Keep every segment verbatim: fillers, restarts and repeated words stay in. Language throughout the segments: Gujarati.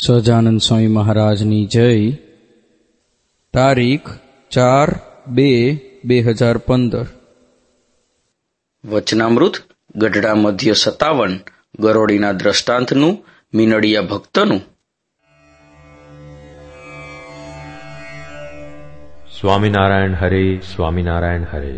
સહજાનંદ સ્વામી મહારાજની જય. તારીખ ચાર બે બે હજાર પંદર. વચનામૃત ગઢડા મધ્ય સત્તાવન. ગરોળીના દ્રષ્ટાંતનું મીનડિયા ભક્તનું. સ્વામિનારાયણ હરે, સ્વામિનારાયણ હરે.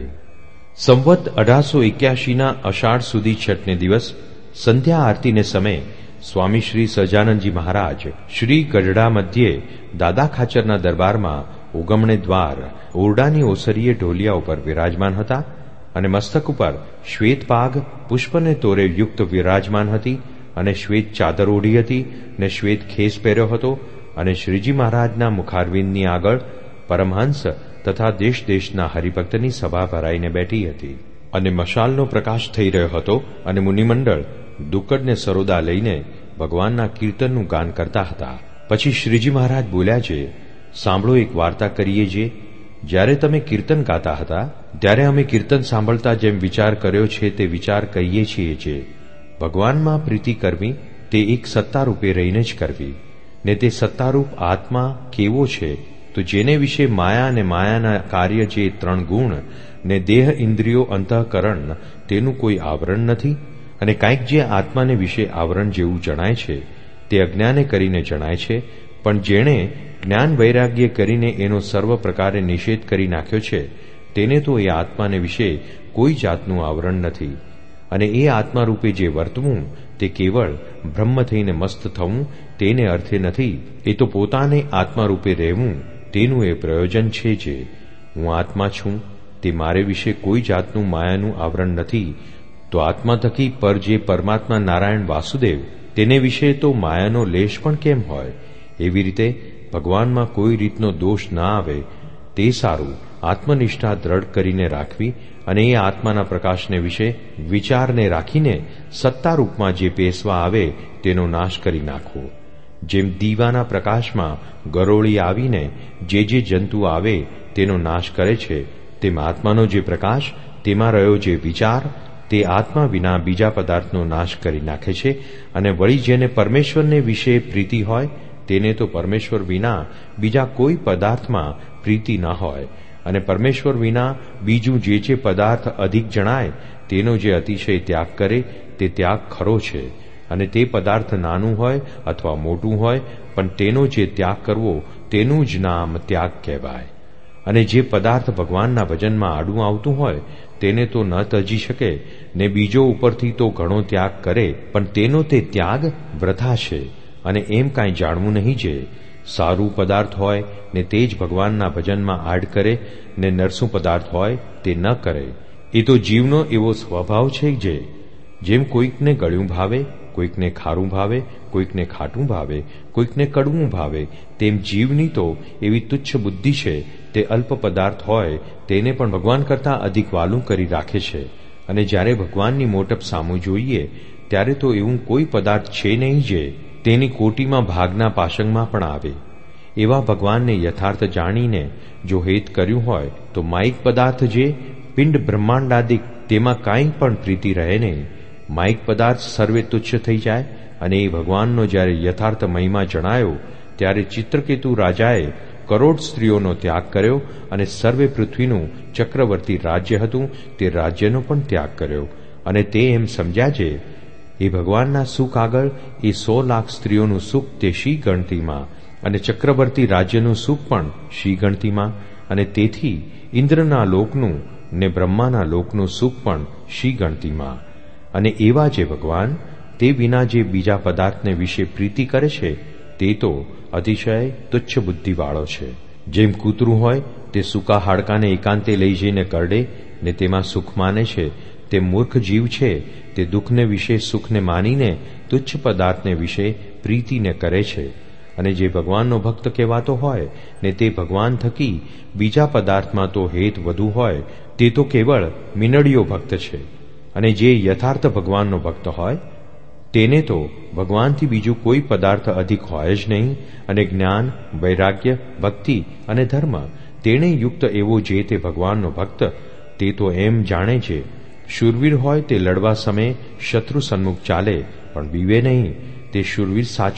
સંવત અઢારસો એક્યાસીના અષાઢ સુધી છઠને દિવસ સંધ્યા આરતીને સમયે સ્વામી શ્રી સહજાનંદજી મહારાજ શ્રી ગઢડા મધ્યે દાદા ખાચરના દરબારમાં ઉગમણે દ્વાર ઓરડાની ઓસરીએ ઢોલિયા ઉપર વિરાજમાન હતા અને મસ્તક ઉપર શ્વેત પાગ પુષ્પને તોરે યુક્ત વિરાજમાન હતી અને શ્વેત ચાદર ઓઢી હતી ને શ્વેત ખેસ પહેર્યો હતો અને શ્રીજી મહારાજના મુખારવિંદની આગળ પરમહંસ તથા દેશ દેશના હરિભક્તની સભા ભરાઈને બેઠી હતી અને મશાલનો પ્રકાશ થઈ રહ્યો હતો અને મુનિમંડળ દુકડને સરોદા લઈને ભગવાનના કીર્તનનું ગાન કરતા હતા. પછી શ્રીજી મહારાજ બોલ્યા છે, સાંભળો, એક વાર્તા કરીએ. જે જ્યારે તમે કીર્તન ગાતા હતા ત્યારે અમે કીર્તન સાંભળતા જેમ વિચાર કર્યો છે તે વિચાર કરીએ છીએ. જે ભગવાનમાં પ્રીતિ કરવી તે એક સત્તારૂપે રહીને જ કરવી, ને તે સત્તારૂપ આત્મા કેવો છે તો જેને વિશે માયા અને માયાના કાર્ય જે ત્રણ ગુણ ને દેહ ઇન્દ્રિયો અંતઃકરણ તેનું કોઈ આવરણ નથી. અને કાંઈક જે આત્માને વિશે આવરણ જેવું જણાય છે તે અજ્ઞાને કરીને જણાય છે, પણ જેણે જ્ઞાન વૈરાગ્ય કરીને એનો સર્વ પ્રકારે નિષેધ કરી નાખ્યો છે તેને તો એ આત્માને વિશે કોઈ જાતનું આવરણ નથી. અને એ આત્મારૂપે જે વર્તવું તે કેવળ બ્રહ્મ થઈને મસ્ત થવું તેને અર્થે નથી. એ તો પોતાને આત્મારૂપે રહેવું તેનું એ પ્રયોજન છે. જે હું આત્મા છું તે મારે વિશે કોઈ જાતનું માયાનું આવરણ નથી, તો આત્મા થકી પર જે પરમાત્મા નારાયણ વાસુદેવ તેને વિશે તો માયાનો લેશ પણ કેમ હોય? એવી રીતે ભગવાનમાં કોઈ રીતનો દોષ ના આવે તે સારું આત્મનિષ્ઠા દ્રઢ કરીને રાખવી અને એ આત્માના પ્રકાશને વિશે વિચારને રાખીને સત્તારૂપમાં જે પેસવા આવે તેનો નાશ કરી નાખવો. જેમ દીવાના પ્રકાશમાં ગરોળી આવીને જે જે જંતુ આવે તેનો નાશ કરે છે, તેમ આત્માનો જે પ્રકાશ તેમાં રહ્યો જે વિચાર તે આત્મા વિના બીજા પદાર્થનો નાશ કરી નાખે છે. અને વળી જેને પરમેશ્વરને વિશે પ્રીતિ હોય તેને તો પરમેશ્વર વિના બીજા કોઈ પદાર્થમાં પ્રીતિ ન હોય, અને પરમેશ્વર વિના બીજું જે જે પદાર્થ અધિક જણાય તેનો જે અતિશય ત્યાગ કરે તે ત્યાગ ખરો છે. અને તે પદાર્થ નાનું હોય અથવા મોટું હોય પણ તેનો જે ત્યાગ કરવો તેનું જ નામ ત્યાગ કહેવાય. અને જે પદાર્થ ભગવાનના ભજનમાં આડું આવતું હોય તેને તો ન તજી શકે, ને બીજો ઉપરથી તો ઘણો ત્યાગ કરે પણ તેનો તે ત્યાગ વૃથા છે. અને એમ કાંઈ જાણવું નહીં જે સારું પદાર્થ હોય ને તે જ ભગવાનના ભજનમાં આડ કરે, ને નરસું પદાર્થ હોય તે ન કરે. એ તો જીવનો એવો સ્વભાવ છે. જે જેમ કોઈકને ગળ્યું ભાવે, કોઈકને ખારું ભાવે, કોઈકને ખાટું ભાવે, કોઈકને કડવું ભાવે, તેમ જીવની તો એવી તુચ્છ બુદ્ધિ છે તે અલ્પ પદાર્થ હોય તેને પણ ભગવાન કરતાં અધિક વાલું કરી રાખે છે. અને જ્યારે ભગવાનની મોટપ સામું જોઈએ ત્યારે તો એવું કોઈ પદાર્થ છે નહીં જે તેની કોટીમાં ભાગના પાશંગમાં પણ આવે. એવા ભગવાનને યથાર્થ જાણીને જો હેત કર્યું હોય તો માઇક પદાર્થ જે પિંડ બ્રહ્માંડાદિક તેમાં કાંઈ પણ પ્રીતિ રહે નહીં. માઇક પદાર્થ સર્વે તુચ્છ થઈ જાય. અને એ ભગવાનનો જ્યારે યથાર્થ મહિમા જણાયો ત્યારે ચિત્રકેતુ રાજાએ કરોડ સ્ત્રીઓનો ત્યાગ કર્યો અને સર્વે પૃથ્વીનું ચક્રવર્તી રાજ્ય હતું તે રાજ્યનો પણ ત્યાગ કર્યો. અને તે એમ સમજ્યા છે એ ભગવાનના સુખ આગળ એ સો લાખ સ્ત્રીઓનું સુખ તે શી ગણતીમાં, અને ચક્રવર્તી રાજ્યનું સુખ પણ શી ગણતીમાં, અને તેથી ઇન્દ્રના લોકનું ને બ્રહ્માના લોકનું સુખ પણ શી ગણતીમાં. અને એવા જે ભગવાન તે વિના જે બીજા પદાર્થને વિશે પ્રીતિ કરે છે તે તો અતિશય તુચ્છ બુદ્ધિવાળો છે. જેમ કૂતરું હોય તે સૂકા હાડકાને એકાંતે લઈ જઈને કરડે ને તેમાં સુખ માને છે, તે મૂર્ખ જીવ છે તે દુઃખને વિશે સુખને માનીને તુચ્છ પદાર્થને વિશે પ્રીતિને કરે છે. અને જે ભગવાનનો ભક્ત કહેવાતો હોય ને તે ભગવાન થકી બીજા પદાર્થમાં તો હેત વધુ હોય તે તો કેવળ મીનડીયો ભક્ત છે. અને જે યથાર્થ ભગવાનનો ભક્ત હોય તેને તો ભગવાનથી બીજું કોઈ પદાર્થ અધિક હોય જ નહીં. અને જ્ઞાન, વૈરાગ્ય, ભક્તિ અને ધર્મ તેણે યુક્ત એવો જે તે ભગવાનનો ભક્ત તે તો એમ જાણે છે શૂરવીર હોય તે લડવા સમયે શત્રુ સન્મુખ ચાલે પણ બીવે નહીં. તે શૂરવીર સાચો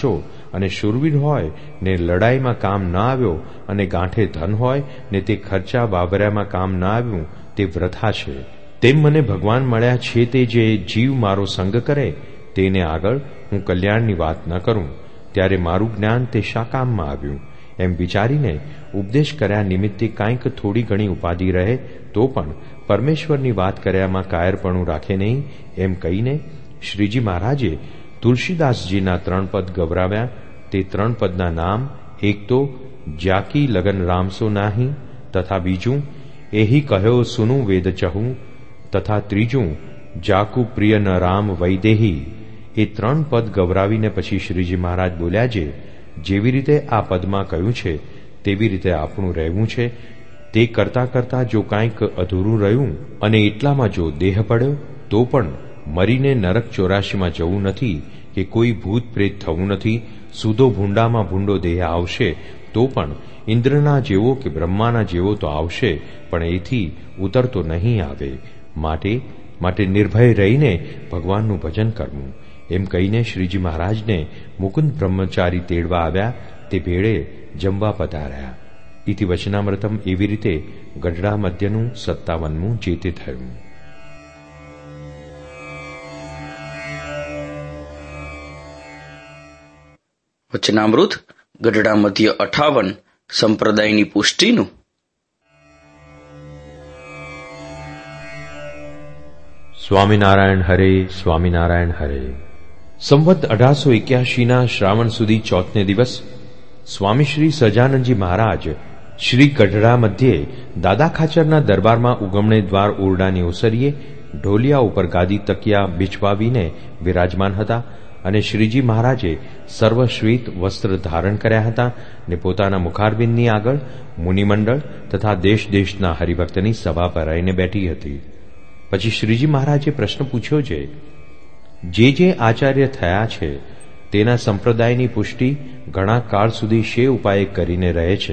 અને શૂરવીર હોય ને લડાઈમાં કામ ન આવ્યો અને ગાંઠે ધન હોય ને તે ખર્ચા વાવર્યામાં કામ ન આવ્યું તે વૃથા છે. તેમ મને ભગવાન મળ્યા છે તે જે જીવ મારો સંગ કરે તેને આગળ હું કલ્યાણની વાત ન કરું ત્યારે મારું જ્ઞાન તે શા કામમાં આવ્યું એમ વિચારીને ઉપદેશ કર્યા નિમિત્તે કાંઈક થોડી ઘણી ઉપાધિ રહે તો પણ પરમેશ્વરની વાત કર્યામાં કાયરપણું રાખે નહીં એમ કહીને શ્રીજી મહારાજે તુલસીદાસજીના ત્રણ પદ ગવરાવ્યા. તે ત્રણ પદના નામ એક તો જાકી લગન રામસો નાહી તથા બીજું એહી કહ્યો સુનું વેદ ચહું તથા ત્રીજું જાકુ પ્રિય ન રામ વૈદેહી. એ ત્રણ પદ ગવરાવીને પછી શ્રીજી મહારાજ બોલ્યા છે જેવી રીતે આ પદમાં કહ્યું છે તેવી રીતે આપણું રહેવું છે. તે કરતા કરતા જો કાંઈક અધૂરું રહ્યું અને એટલામાં જો દેહ પડ્યો તો પણ મરીને નરક ચોરાશીમાં જવું નથી કે કોઈ ભૂત પ્રેત થવું નથી. સુધો ભૂંડામાં ભૂંડો દેહ આવશે તો પણ ઇન્દ્રના જેવો કે બ્રહ્માના જેવો તો આવશે પણ એથી ઉતરતો નહીં આવે. માટે માટે નિર્ભય રહીને ભગવાનનું ભજન કરવું એમ કહીને શ્રીજી મહારાજને મુકુંદ બ્રહ્મચારી તેડવા આવ્યા. તે ભેળે જમવા પધાર્યા. ઇતિ વચનામૃતમ. એવી રીતે ગઢડા મધ્યનું સત્તાવનમું જે તે થયું. વચનામૃત ગઢડા મધ્ય અઠાવન સંપ્રદાયની પુષ્ટિનું. સ્વામિનારાયણ હરે સ્વામિનારાયણ હરે. સંવત અઢારસો એક્યાસીના શ્રાવણ સુધી ચોથને દિવસ સ્વામી શ્રી સહજાનંદજી મહારાજ શ્રી ગઢડા મધ્યે દાદા ખાચરના દરબારમાં ઉગમણે દ્વાર ઓરડાની ઓસરીએ ઢોલિયા ઉપર ગાદી તકિયા બિછવાવીને વિરાજમાન હતા અને શ્રીજી મહારાજે સર્વશ્વેત વસ્ત્ર ધારણ કર્યા હતા ને પોતાના મુખારબિંદની આગળ મુનિમંડળ તથા દેશ દેશના હરિભક્તની સભા ભરાઈને બેઠી હતી. પછી શ્રીજી મહારાજે પ્રશ્ન પૂછ્યો છે જે જે આચાર્ય થયા છે તેના સંપ્રદાયની પુષ્ટિ ઘણા કાળ સુધી શે ઉપાય કરીને રહે છે.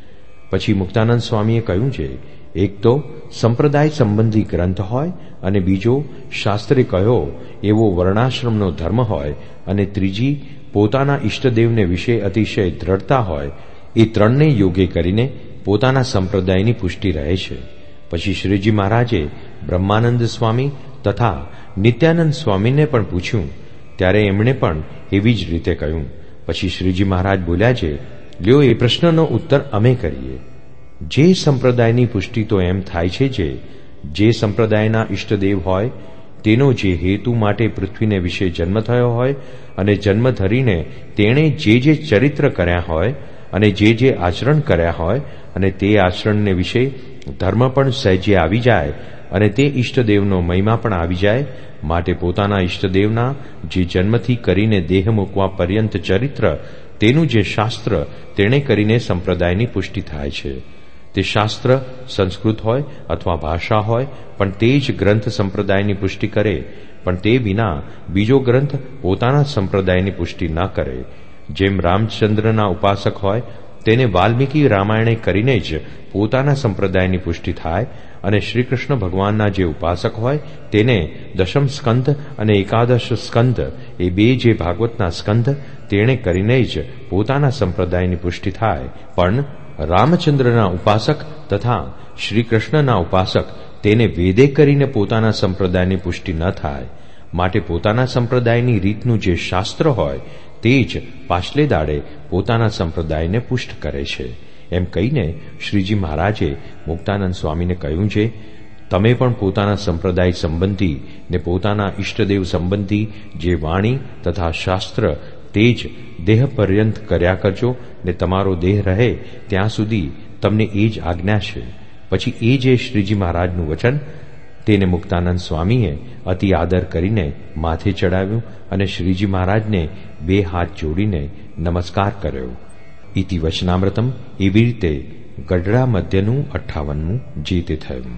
પછી મુક્તાનંદ સ્વામીએ કહ્યું છે એક તો સંપ્રદાય સંબંધી ગ્રંથ હોય અને બીજો શાસ્ત્રે કહ્યો એવો વર્ણાશ્રમનો ધર્મ હોય અને ત્રીજી પોતાના ઇષ્ટદેવને વિશે અતિશય દ્રઢતા હોય. એ ત્રણને યોગ્ય કરીને પોતાના સંપ્રદાયની પુષ્ટિ રહે છે. પછી શ્રીજી મહારાજે બ્રહ્માનંદ સ્વામી તથા નિત્યાનંદ સ્વામીને પણ પૂછ્યું ત્યારે એમણે પણ એવી જ રીતે કહ્યું. પછી શ્રીજી મહારાજ બોલ્યા છે લ્યો એ પ્રશ્નનો ઉત્તર અમે કરીએ. જે સંપ્રદાયની પુષ્ટિ તો એમ થાય છે જે જે સંપ્રદાયના ઇષ્ટદેવ હોય તેનો જે હેતુ માટે પૃથ્વીને વિશે જન્મ થયો હોય અને જન્મ ધરીને તેણે જે જે ચરિત્ર કર્યા હોય અને જે જે આચરણ કર્યા હોય અને તે આચરણને વિશે ધર્મ પણ સહેજે આવી જાય અને તે ઇષ્ટદેવનો મહિમા પણ આવી જાય. માટે પોતાના ઇષ્ટદેવના જે જન્મથી કરીને દેહ મૂકવા પર્યંત ચરિત્ર તેનું જે શાસ્ત્ર તેણે કરીને સંપ્રદાયની પુષ્ટિ થાય છે. તે શાસ્ત્ર સંસ્કૃત હોય અથવા ભાષા હોય પણ તે જ ગ્રંથ સંપ્રદાયની પુષ્ટિ કરે પણ તે વિના બીજો ગ્રંથ પોતાના સંપ્રદાયની પુષ્ટિ ન કરે. જેમ રામચંદ્રના ઉપાસક હોય તેને વાલ્મીકી રામાયણે કરીને જ પોતાના સંપ્રદાયની પુષ્ટિ થાય અને શ્રી કૃષ્ણ ભગવાનના જે ઉપાસક હોય તેને દશમ સ્કંદ અને એકાદશ સ્કંદ એ બે જે ભાગવતના સ્કંદ તેણે કરીને જ પોતાના સંપ્રદાયની પુષ્ટિ થાય. પણ રામચંદ્રના ઉપાસક તથા શ્રી કૃષ્ણના ઉપાસક તેને વેદે કરીને પોતાના સંપ્રદાયની પુષ્ટિ ન થાય. માટે પોતાના સંપ્રદાયની રીતનું જે શાસ્ત્ર હોય તે જ પાછલે દાડે પોતાના સંપ્રદાયને પુષ્ટ કરે છે. એમ કહીને શ્રીજી મહારાજે મુક્તાનંદ સ્વામીને કહ્યું છે તમે પણ પોતાના સંપ્રદાય સંબંધી ને પોતાના ઇષ્ટદેવ સંબંધી જે વાણી તથા શાસ્ત્ર તે જ દેહ પર્યંત કર્યા કરજો ને તમારો દેહ રહે ત્યાં સુધી તમને એ જ આજ્ઞા છે. પછી એ જે શ્રીજી મહારાજનું વચન તેને મુક્તાનંદ સ્વામીએ અતિ આદર કરીને માથે ચડાવ્યું અને શ્રીજી મહારાજને બે હાથ જોડીને નમસ્કાર કર્યો. ઇતિ વચનામૃતમ. એવી રીતે ગઢડા મધ્યનું અઠ્ઠાવનમું જે તે થયું.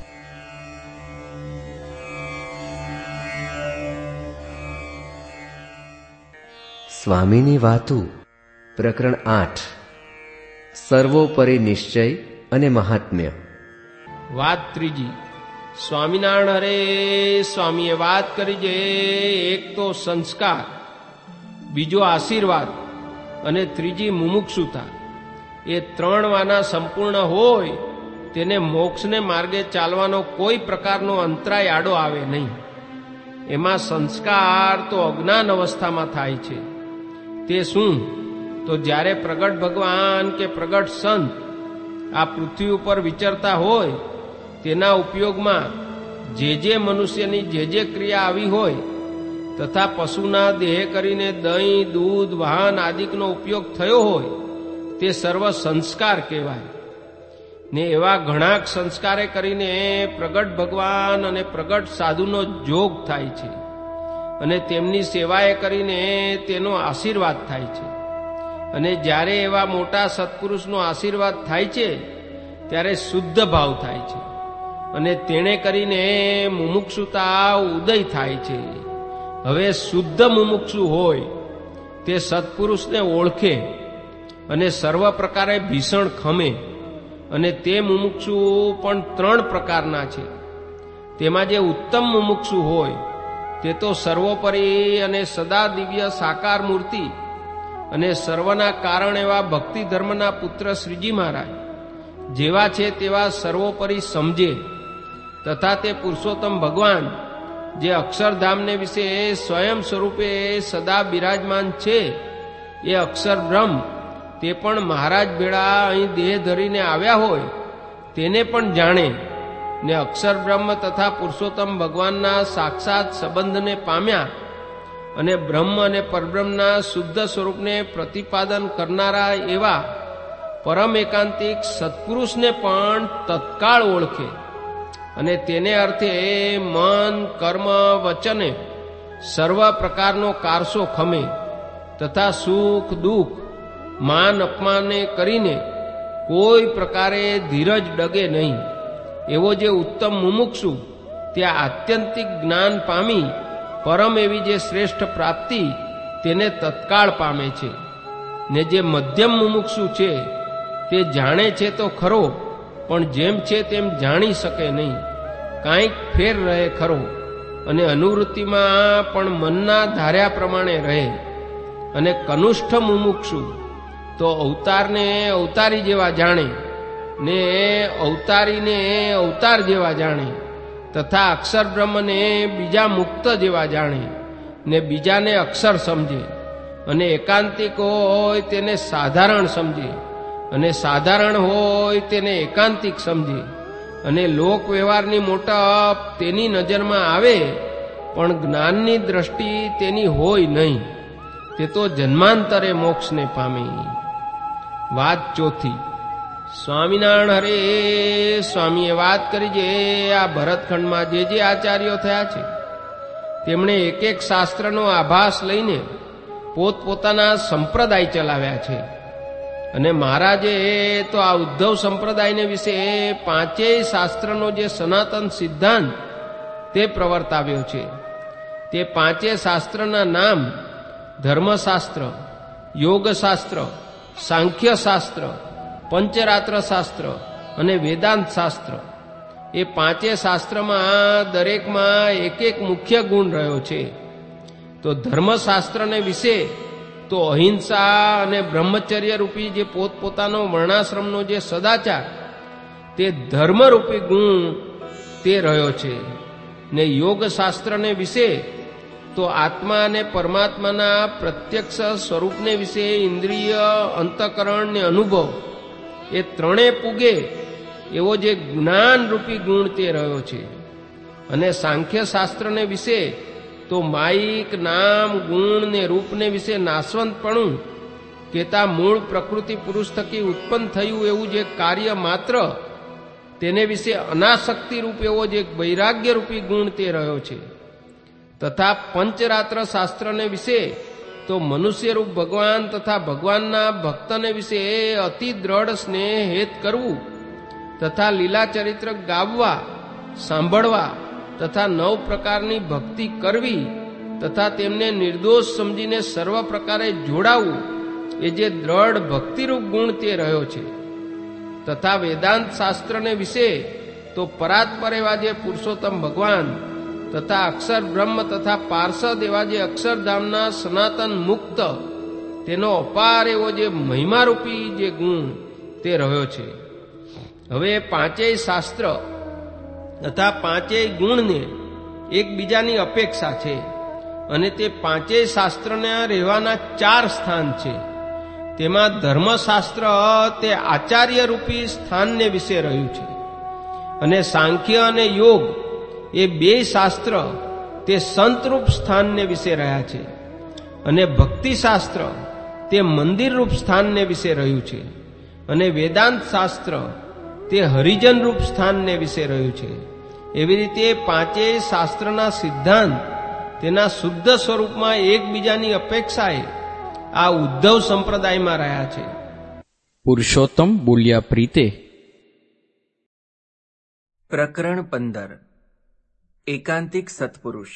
સ્વામીની વાતુ પ્રકરણ આઠ. સર્વોપરી નિશ્ચય અને મહાત્મ્ય. વાત ત્રીજી. સ્વામિનારાયણ હરે સ્વામીએ વાત કરી છે એક તો સંસ્કાર, બીજો આશીર્વાદ અને ત્રીજી મુમુક્ષુતા. એ ત્રણ વાના સંપૂર્ણ હોય તેને મોક્ષને માર્ગે ચાલવાનો કોઈ પ્રકારનો અંતરાય આડો આવે નહીં. એમાં સંસ્કાર તો અજ્ઞાન અવસ્થામાં થાય છે. તે શું? તો જ્યારે પ્રગટ ભગવાન કે પ્રગટ સંત આ પૃથ્વી ઉપર વિચરતા હોય તેના ઉપયોગમાં જે જે મનુષ્યની જે જે ક્રિયા આવી હોય તથા પશુના દેહ કરીને દહીં, દૂધ, વાહન આદિકનો ઉપયોગ થયો હોય તે સર્વ સંસ્કાર કહેવાય. ને એવા ઘણા સંસ્કારે કરીને પ્રગટ ભગવાન અને પ્રગટ સાધુનો જોગ થાય છે અને તેમની સેવાએ કરીને તેનો આશીર્વાદ થાય છે. અને જ્યારે એવા મોટા સત્પુરુષનો આશીર્વાદ થાય છે ત્યારે શુદ્ધ ભાવ થાય છે અને તેણે કરીને મુમુક્ષુતા ઉદય થાય છે. હવે શુદ્ધ મુમુક્ષુ હોય તે સત્પુરુષને ઓળખે અને સર્વ પ્રકારે ભીષણ ખમે. અને તે મુમુક્ષુ પણ ત્રણ પ્રકારના છે. તેમાં જે ઉત્તમ મુમુક્ષુ હોય તે તો સર્વોપરી અને સદા દિવ્ય સાકાર મૂર્તિ અને સર્વના કારણ એવા ભક્તિ ધર્મના પુત્ર શ્રીજી મહારાજ જેવા છે તેવા સર્વોપરી સમજે. તથા તે પુરુષોત્તમ ભગવાન જે અક્ષરધામને વિશે સ્વયં સ્વરૂપે સદા બિરાજમાન છે એ અક્ષર બ્રહ્મ તે પણ મહારાજ ભેળા અહીં દેહ ધરીને આવ્યા હોય તેને પણ જાણે ને અક્ષર બ્રહ્મ તથા પુરુષોત્તમ ભગવાનના સાક્ષાત સંબંધને પામ્યા અને બ્રહ્મ અને પરબ્રહ્મના શુદ્ધ સ્વરૂપને પ્રતિપાદન કરનારા એવા પરમ એકાંતિક સત્પુરુષને પણ તત્કાળ ઓળખે અને તેને અર્થે મન, કર્મ, વચને સર્વ પ્રકારનો કારસો ખમે તથા સુખ દુઃખ, માન અપમાને કરીને કોઈ પ્રકારે ધીરજ ડગે નહીં. એવો જે ઉત્તમ મુમુક્ષુ ત્યાં આત્યંતિક જ્ઞાન પામી પરમ એવી જે શ્રેષ્ઠ પ્રાપ્તિ તેને તત્કાળ પામે છે. ને જે મધ્યમ મુમુક્ષુ છે તે જાણે છે તો ખરો પણ જેમ છે તેમ જાણી શકે નહીં, કાંઈક ફેર રહે ખરો અને અનુવૃત્તિમાં પણ મનના ધાર્યા પ્રમાણે રહે. અને કનુષ્ઠ મુમુક્ષુ તો અવતારને અવતારી જેવા જાણે ને અવતારીને અવતાર જેવા જાણે તથા અક્ષર બ્રહ્મને બીજા મુક્ત જેવા જાણે ને બીજાને અક્ષર સમજે અને એકાંતિક હોય તેને સાધારણ સમજે અને સાધારણ હોય તેને એકાંતિક સમજે અને લોક વ્યવહારની મોટપ તેની નજરમાં આવે પણ જ્ઞાનની દ્રષ્ટિ તેની હોય નહીં. તે તો જન્માંતરે મોક્ષને પામે. વાત ચોથી. સ્વામિનારાયણ હરે. સ્વામીએ વાત કરી જે આ ભરતખંડમાં જે જે આચાર્યો થયા છે તેમણે એક એક શાસ્ત્રનો આભાસ લઈને પોતપોતાના સંપ્રદાય ચલાવ્યા છે. અને મહારાજે તો આ ઉદ્ધવ સંપ્રદાયને વિશે પાંચેય શાસ્ત્રનો જે સનાતન સિદ્ધાંત તે પ્રવર્તાવ્યો છે. તે પાંચેય શાસ્ત્રના નામ ધર્મશાસ્ત્ર, યોગશાસ્ત્ર, સાંખ્યશાસ્ત્ર, પંચરાત્ર શાસ્ત્ર અને વેદાંત શાસ્ત્ર. એ પાંચેય શાસ્ત્રમાં દરેકમાં એક એક મુખ્ય ગુણ રહ્યો છે. તો ધર્મશાસ્ત્રને વિશે તો અહિંસા અને બ્રહ્મચર્ય રૂપી જે પોતપોતાનો વર્ણાશ્રમનો જે સદાચાર તે ધર્મરૂપી ગુણ તે રહ્યો છે. ને યોગશાસ્ત્રને વિશે તો આત્મા અને પરમાત્માના પ્રત્યક્ષ સ્વરૂપને વિશે ઇન્દ્રિય, અંતઃકરણ ને અનુભવ એ ત્રણેય પૂગે એવો જે જ્ઞાનરૂપી ગુણ તે રહ્યો છે. અને સાંખ્યશાસ્ત્રને વિશે તો માયિક, નામ, ગુણ ને રૂપને વિશે નાશવંતપણું કેતા મૂળ પ્રકૃતિ પુરુષ થકી ઉત્પન્ન થયું એવું જે કાર્ય માત્ર તેને વિશે અનાસક્તિ રૂપ એવો જે વૈરાગ્ય રૂપી ગુણ તે રહ્યો છે. તથા પંચરાત્ર શાસ્ત્રને વિશે તો મનુષ્યરૂપ ભગવાન તથા ભગવાનના ભક્તને વિશે અતિ દ્રઢ સ્નેહ હેત કરવું તથા લીલા ચરિત્ર ગાવવા, સાંભળવા તથા નવ પ્રકારની ભક્તિ કરવી તથા તેમને નિર્દોષ સમજીને સર્વ પ્રકારે જોડાવું એ જે દ્રઢ ભક્તિરૂપ ગુણ તે રહ્યો છે. તથા વેદાંત શાસ્ત્રને વિશે તો પરાત્પર એવા જે પુરુષોત્તમ ભગવાન તથા અક્ષર બ્રહ્મ તથા પાર્ષદ એવા જે અક્ષરધામના સનાતન મુક્ત તેનો અપાર એવો જે મહિમારૂપી જે ગુણ તે રહ્યો છે. હવે પાંચેય શાસ્ત્ર તથા પાંચેય ગુણને એકબીજાની અપેક્ષા છે અને તે પાંચેય શાસ્ત્રના રહેવાના ચાર સ્થાન છે. તેમાં ધર્મશાસ્ત્ર તે આચાર્ય રૂપી સ્થાનને વિશે રહ્યું છે અને સાંખ્ય અને યોગ એ બે શાસ્ત્ર તે સંતરૂપ સ્થાનને વિશે રહ્યા છે અને ભક્તિશાસ્ત્ર તે મંદિરરૂપ સ્થાનને વિશે રહ્યું છે અને વેદાંત શાસ્ત્ર તે હરિજનરૂપ સ્થાનને વિશે રહ્યું છે. એવી રીતે પાંચેય શાસ્ત્રના સિદ્ધાંત તેના શુદ્ધ સ્વરૂપમાં એકબીજાની અપેક્ષાએ આ ઉદ્ધવ સંપ્રદાયમાં રહ્યા છે. પુરુષોત્તમ બોલ્યા પ્રીતે. પ્રકરણ પંદર. એકાંતિક સત્પુરુષ.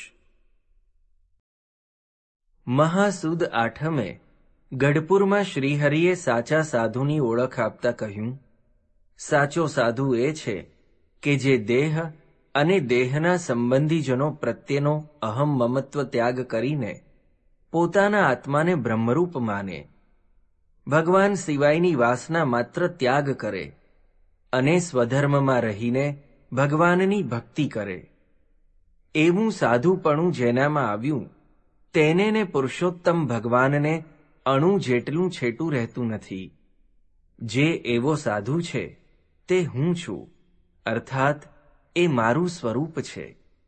મહાસુદ આઠમે ગઢપુરમાં શ્રીહરિએ સાચા સાધુની ઓળખ આપતા કહ્યું, સાચો સાધુ એ છે કે જે દેહ અને દેહના સંબંધીજનો પ્રત્યેનો અહમ મમત્વ ત્યાગ કરીને પોતાના આત્માને બ્રહ્મરૂપ માને, ભગવાન સિવાયની વાસના માત્ર ત્યાગ કરે અને સ્વધર્મમાં રહીને ભગવાનની ભક્તિ કરે. એવું સાધુપણું જેનામાં આવ્યું તેને ને પુરુષોત્તમ ભગવાનને અણુ જેટલું છેટું રહેતું નથી. જે એવો સાધુ છે તે હું છું, અર્થાત એ મારું સ્વરૂપ છે.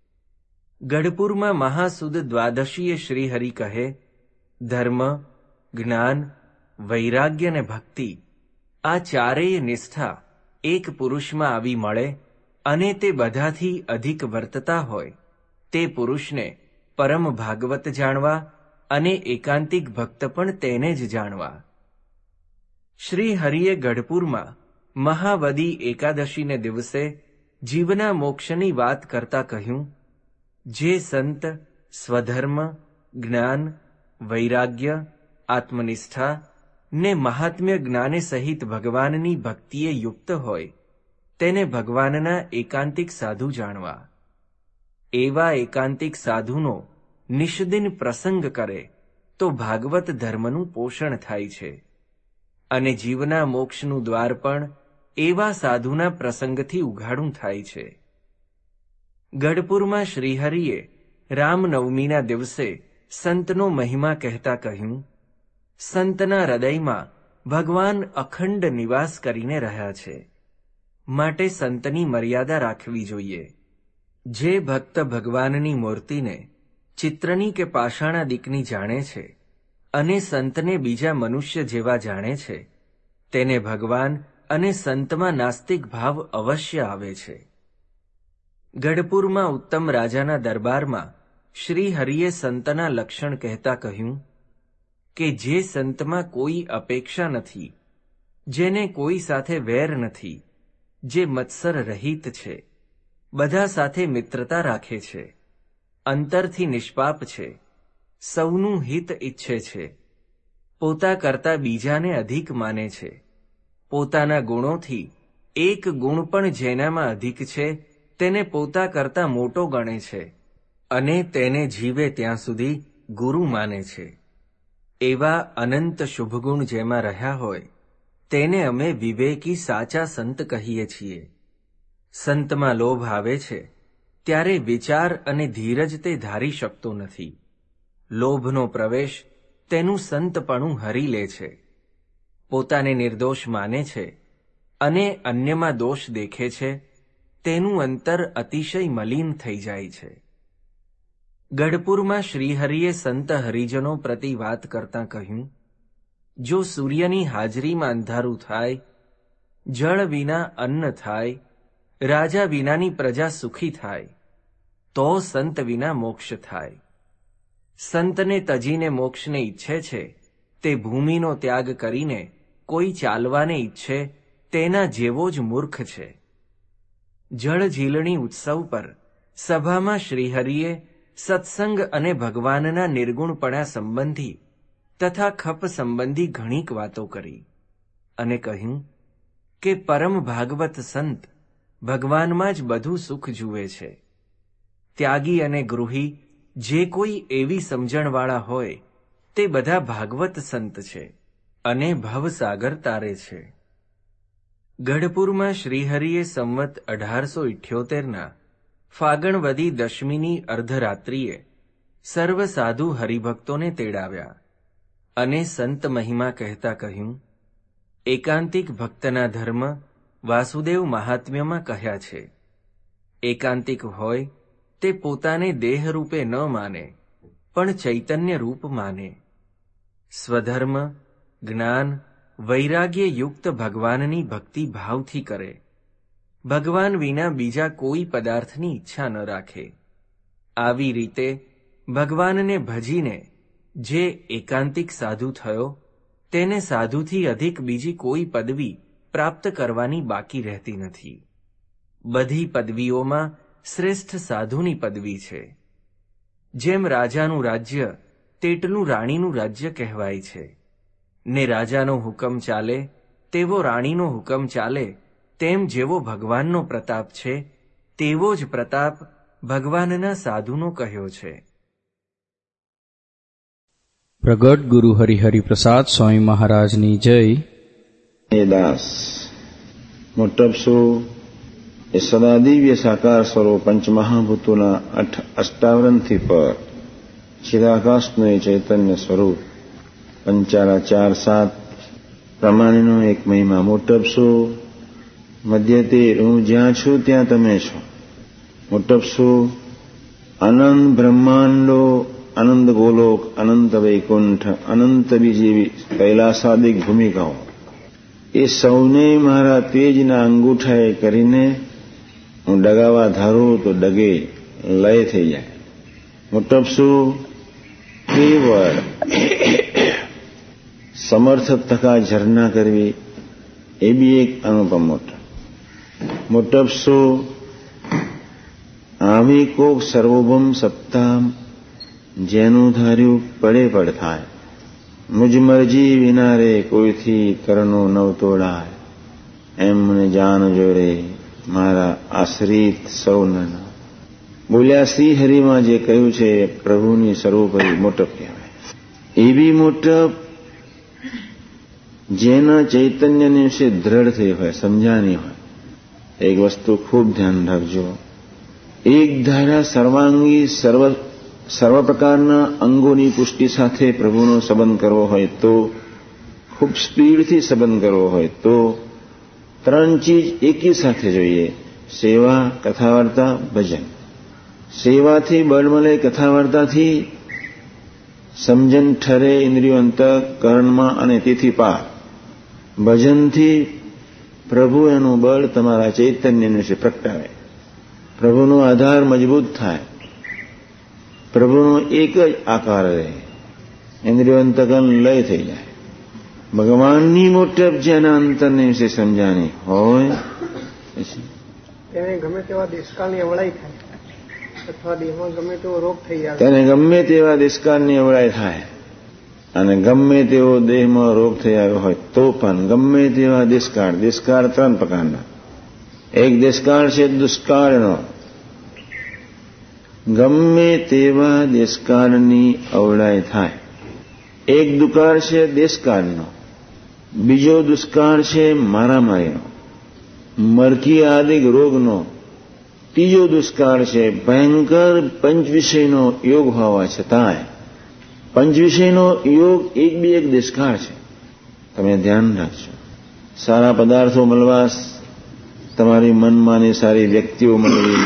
ગઢપુરમાં મહાસુદ દ્વાદશીએ શ્રીહરિ કહે, ધર્મ, જ્ઞાન, વૈરાગ્ય ને ભક્તિ આ ચારેય નિષ્ઠા એક પુરુષમાં આવી મળે અને તે બધાથી અધિક વર્તતા હોય તે પુરુષને પરમ ભાગવત જાણવા અને એકાંતિક ભક્ત પણ તેને જ જાણવા. શ્રીહરિએ ગઢપુરમાં મહાવદી એકાદશીને દિવસે જીવના મોક્ષની વાત કરતા કહ્યું, જે સંત સ્વધર્મ, જ્ઞાન, વૈરાગ્ય, આત્મનિષ્ઠા ને મહાત્મ્ય જ્ઞાને સહિત ભગવાનની ભક્તિએ યુક્ત હોય તેને ભગવાનના એકાંતિક સાધુ જાણવા. એવા એકાંતિક સાધુનો નિષ્દિન પ્રસંગ કરે તો ભાગવત ધર્મનું પોષણ થાય છે અને જીવના મોક્ષનું દ્વાર પણ એવા સાધુના પ્રસંગથી ઉઘાડું થાય છે. ગઢપુરમાં શ્રીહરિએ રામનવમીના દિવસે સંતનો મહિમા કહેતા કહ્યું, સંતના હૃદયમાં ભગવાન અખંડ નિવાસ કરીને રહ્યા છે, માટે સંતની મર્યાદા રાખવી જોઈએ. જે ભક્ત ભગવાનની મૂર્તિને ચિત્રની કે પાષાણાદિકની જાણે છે અને સંતને બીજા મનુષ્ય જેવા જાણે છે તેને ભગવાન અને સંતમાં નાસ્તિક ભાવ અવશ્ય આવે છે. ગઢપુરમાં ઉત્તમ રાજાના દરબારમાં શ્રીહરિએ સંતના લક્ષણ કહેતા કહ્યું કે જે સંતમાં કોઈ અપેક્ષા નથી, જેને કોઈ સાથે વેર નથી, જે મત્સર રહિત છે, બધા સાથે મિત્રતા રાખે છે, અંતરથી નિષ્પાપ છે, સૌનું હિત ઈચ્છે છે, પોતા કરતા બીજાને અધિક માને છે, પોતાના ગુણોથી એક ગુણ પણ જેનામાં અધિક છે તેને પોતા કરતા મોટો ગણે છે અને તેને જીવે ત્યાં સુધી ગુરુ માને છે. એવા અનંત શુભગુણ જેમાં રહ્યા હોય તેને અમે વિવેકી સાચા સંત કહીએ છીએ. સંતમાં લોભ આવે છે ત્યારે વિચાર અને ધીરજ તે ધારી શકતો નથી. લોભનો પ્રવેશ તેનું સંતપણું હરી લે છે. પોતાને નિર્દોષ માને છે અને અન્યમાં દોષ દેખે છે તેનું અંતર અતિશય મલિન થઈ જાય છે. ગઢપુરમાં શ્રીહરિએ સંત હરિજનો પ્રતિ વાત કરતાં કહ્યું, જો સૂર્યની હાજરીમાં અંધારું થાય, જળ વિના અન્ન થાય, રાજા વિનાની પ્રજા સુખી થાય, તો સંત વિના મોક્ષ થાય. સંતને તજીને મોક્ષને ઈચ્છે છે તે ભૂમિનો ત્યાગ કરીને કોઈ ચાલવાને ઈચ્છે તેના જેવો જ મૂર્ખ છે. જળ ઝીલણી ઉત્સવ પર સભામાં શ્રીહરિએ સત્સંગ અને ભગવાનના નિર્ગુણપણા સંબંધી તથા ખપ સંબંધી ઘણીક વાતો કરી અને કહ્યું કે પરમ ભાગવત સંત ભગવાનમાં જ બધું સુખ જુએ છે. ત્યાગી અને ગૃહી જે કોઈ એવી સમજણવાળા હોય તે બધા ભાગવત સંત છે અને ભવસાગર તારે છે. ગઢપુરમાં શ્રીહરિએ સંવત અઢારસો ઇઠ્યોતેરના ફાગણવદી દશમીની અર્ધરાત્રિએ સર્વ સાધુ હરિભક્તોને તેડાવ્યા અને સંત મહિમા કહેતા કહ્યું, એકાંતિક ભક્તના ધર્મ વાસુદેવ મહાત્મ્યમાં કહ્યા છે. એકાંતિક હોય તે પોતાને દેહ રૂપે ન માને, પણ ચૈતન્ય રૂપ માને. સ્વધર્મ, જ્ઞાન, વૈરાગ્ય યુક્ત ભગવાનની ભક્તિ ભાવથી કરે. ભગવાન વિના બીજા કોઈ પદાર્થની ઈચ્છા ન રાખે. આવી રીતે ભગવાનને ભજીને જે એકાંતિક સાધુ થયો, તેને સાધુથી અધિક બીજી કોઈ પદવી પ્રાપ્ત કરવાની બાકી રહેતી નથી. બધી પદવીઓમાં શ્રેષ્ઠ સાધુની પદવી છે. જેમ રાજાનું રાજ્ય તેટલું રાણીનું રાજ્ય કહેવાય છે, ને રાજાનો હુકમ ચાલે તેવો રાણીનો હુકમ ચાલે, તેમ જેવો ભગવાનનો પ્રતાપ છે તેવો જ પ્રતાપ ભગવાનના સાધુનો કહ્યો છે. પ્રગટ ગુરુ હરિહરિ પ્રસાદ સ્વામી મહારાજની જય. દાસ મોટપસો એ સદા દિવ્ય સાકાર સ્વરૂપ પંચમહાભૂતોના અઠ અષ્ટાવરણથી પર ચિદાકાશનું એ ચૈતન્ય સ્વરૂપ પંચારા ચાર સાત પ્રમાણેનો એક મહિમા. મોટપસો મધ્ય તેર, હું જ્યાં છું ત્યાં તમે છો. મોટપસો અનંત બ્રહ્માંડો, અનંત ગોલોક, અનંત વૈકુંઠ, અનંત બીજી કૈલાસાદિક ભૂમિકાઓ, એ સૌને મારા તેજના અંગૂઠાએ કરીને હું ડગાવા ધારું તો ડગે લય થઈ જાય. મોટપસો કેવળ સમર્થ થકા ઝરના કરવી એ બી એક અનુપમ મોટપ. મોટપસો આવી કોક સર્વોભમ સત્તા જેનું ધાર્યું પડે પડ થાય. મુજ મરજી વિના રે કોઈથી કરનો નવ તોડાય, એમ મને જાણજો રે મારા આશ્રિત સૌના. બોલ્યા શ્રી હરિમાં જે કહ્યું છે પ્રભુની સર્વોપરી મોટપ કહેવાય. એવી મોટપ જેના ચૈતન્યને વિશે દ્રઢ થઈ હોય, સમજાની હોય. એક વસ્તુ ખૂબ ધ્યાન રાખજો, એક ધારા સર્વાંગી સર્વ સર્વ પ્રકારના અંગોની પુષ્ટિ સાથે પ્રભુનો સંબંધ કરવો હોય તો, ખૂબ સ્પીડથી સંબંધ કરવો હોય તો ત્રણ ચીજ એકી સાથે જોઈએ: સેવા, કથાવાર્તા, ભજન. સેવાથી બળ મળે, કથાવાર્તાથી સમજણ ઠરે ઇન્દ્રિયો અંતઃકરણમાં અને તેથી પાર. ભજનથી પ્રભુ એનું બળ તમારા ચૈતન્યને વિશે પ્રગટાવે, પ્રભુનો આધાર મજબૂત થાય, પ્રભુનો એક જ આકાર રહે, ઇન્દ્રિયો અંતઃકરણ લય થઈ જાય. ભગવાનની મોટપ જેના અંતરને વિશે સમજાણી હોય તેને ગમે તેવા દેશકાળની અવળાઈ થાય અથવા દેહમાં ગમે તેવો રોગ થઈ જાય, તેને ગમે તેવા દેશકાળની અવળાઈ થાય અને ગમે તેવો દેહમાં રોગ થઈ આવ્યો હોય તો પણ ગમે તેવા દેશકાળ. દેશકાળ ત્રણ પ્રકારના. એક દેશકાળ છે દુષ્કાળનો. ગમે તેવા દેશકાળની અવળાઈ થાય. એક દુકાળ છે દેશકાળનો, બીજો દુષ્કાળ છે મારામારીનો, મરકી આદિક રોગનો, ત્રીજો દુષ્કાળ છે ભયંકર પંચવિષયનો યોગ હોવા છતાંય. પંચવિષયનો યોગ એક બી એક દેશકાળ છે. તમે ધ્યાન રાખજો. સારા પદાર્થો મળવા, તમારી મનમાની સારી વ્યક્તિઓ મળવી,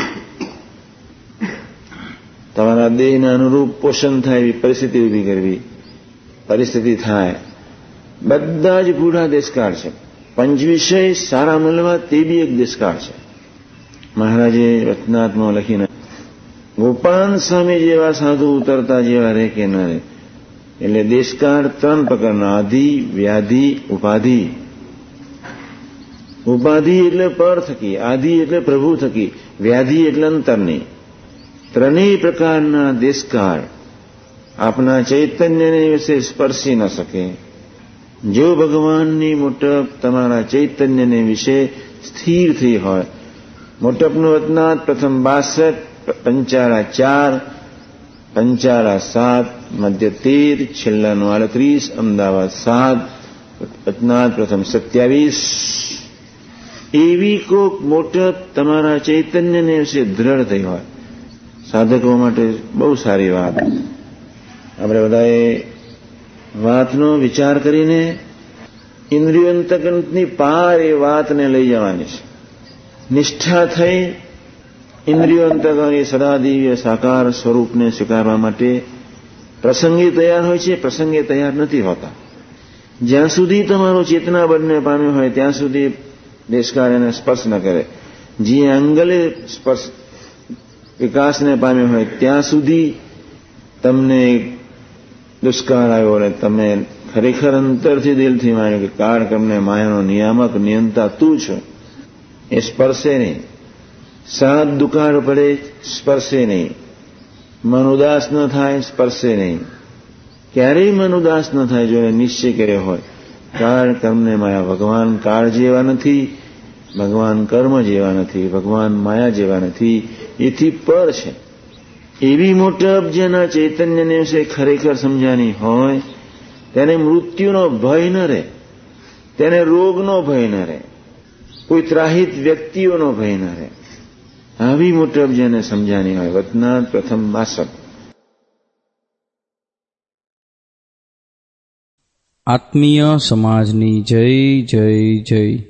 તમારા દેહને અનુરૂપ પોષણ થાય એવી પરિસ્થિતિ ઊભી કરવી, પરિસ્થિતિ થાય, બધા જ ગૂઢા દેશકાળ છે. પંચવિષય સારા મળવા તે બી એક દેશકાળ છે. મહારાજે રચનાત્મા લખીને ગોપાલ સ્વામી જેવા સાધુ ઉતરતા જેવા રહે કે ન રહે. એટલે દેશકાળ ત્રણ પ્રકારના: આધિ, વ્યાધિ, ઉપાધિ. ઉપાધિ એટલે પર થકી, આધિ એટલે પ્રભુ થકી, વ્યાધિ એટલે અંતરની. ત્રણેય પ્રકારના દેશકાળ આપના ચૈતન્યને વિશે સ્પર્શી ન શકે. જો ભગવાનની મોટપ તમારા ચૈતન્યને વિશે સ્થિર થઈ હોય. મોટપનું વતનાથ પ્રથમ બાસઠ, પંચારા ચાર, પંચાળા સાત, મધ્ય તેર, છેલ્લાનું આડત્રીસ, અમદાવાદ સાત, પટનાથ પ્રથમ સત્યાવીસ. એવી કોક મોટપ તમારા ચૈતન્યને વિશે દ્રઢ થઈ હોય, સાધકો માટે બહુ સારી વાત. આપણે બધાએ વાતનો વિચાર કરીને ઇન્દ્રિયોંતકની પાર એ વાતને લઈ જવાની છે. નિષ્ઠા થઈ ઇન્દ્રિયોંતકની સદા દિવ્ય સાકાર સ્વરૂપને સ્વીકારવા માટે પ્રસંગે તૈયાર હોય છે, પ્રસંગે તૈયાર નથી હોતા. જ્યાં સુધી તમારો ચેતના બળને પામ્યો હોય ત્યાં સુધી દેશકાળ એને સ્પર્શ ન કરે. જે આંગલે સ્પર્શ વિકાસને પામ્યો હોય ત્યાં સુધી તમને દુષ્કાળ આવ્યો અને તમે ખરેખર અંતરથી દિલથી માન્યું કે કાળ કર્મને માયાનો નિયામક નિયંતા તું છો, એ સ્પર્શે નહીં. સાત દુકાળ પડે સ્પર્શે નહીં. મન ઉદાસ ન થાય સ્પર્શે નહીં. ક્યારેય મન ઉદાસ ન થાય જો એ નિશ્ચય કર્યો હોય. કાળ કર્મને માયા, ભગવાન કાળ જેવા નથી, ભગવાન કર્મ જેવા નથી, ભગવાન માયા જેવા નથી, એથી પર છે. એવી મોટપ જેના ચૈતન્યને વિશે ખરેખર સમજાની હોય તેને મૃત્યુનો ભય ન રહે, તેને રોગનો ભય ન રહે, કોઈ ત્રાહિત વ્યક્તિઓનો ભય ન રહે. આવી મોટપ જેને સમજાની હોય. વતનાથ પ્રથમ માસક. આત્મીય સમાજની જય જય જય.